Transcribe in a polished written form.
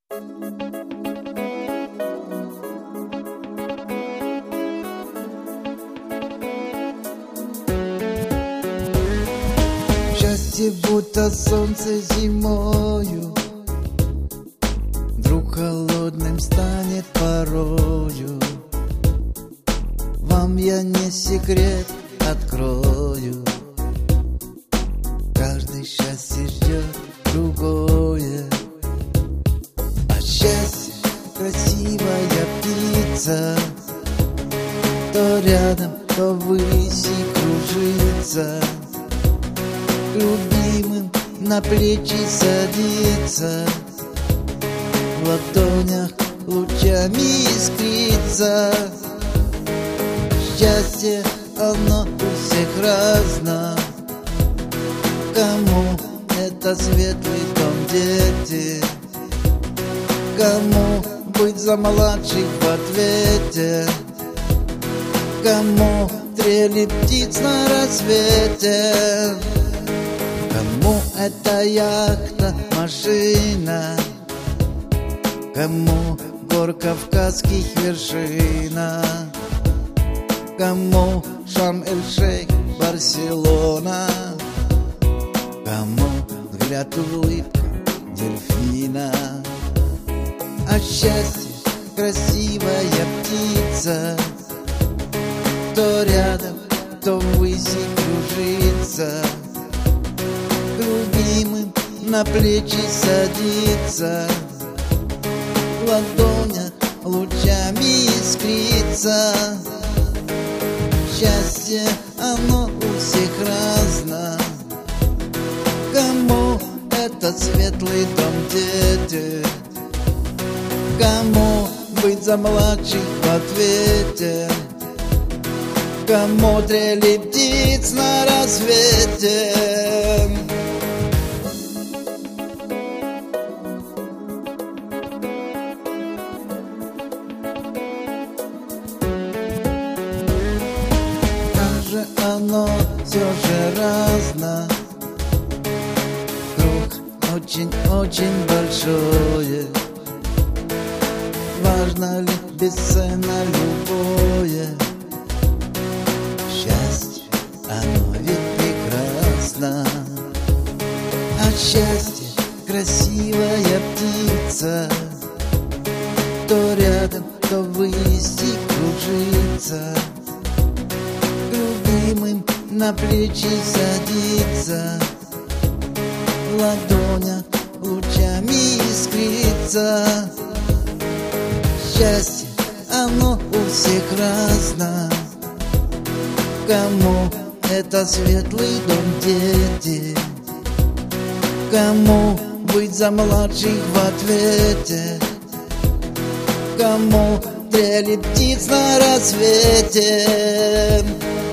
Счастье будто солнце зимою, вдруг холодным станет порою. Вам я не секрет открою, каждый счастье ждет другое. А счастье красивая птица, то рядом, то ввыси кружится, к любимым на плечи садится, в ладонях лучами искрится. Счастье, оно у всех разно, кому это светлый дом, дети, кому быть за младших в ответе, кому трели птиц на рассвете, кому это яхта, машина, кому гор кавказских вершина, кому Шарм-эль-Шейх, Барселона, кому взгляд улыбка дельфина. А счастье красивая птица, то рядом, то ввыси кружится, к любимым на плечи садится, в ладонях лучами искрится. Счастье, оно у всех разно, кому это светлый дом, дети, кому быть за младших в ответе, кому трели птиц на рассвете. Оно все же разно, круг очень-очень большое. Важно ли, бесценно любое счастье, оно ведь прекрасно. А счастье красивая птица, то рядом, то ввыси кружится, любимым на плечи садится, в ладонях лучами искрится. Счастье, оно у всех разно, кому это светлый дом, дети, кому быть за младших в ответе, кому трели птиц на рассвете.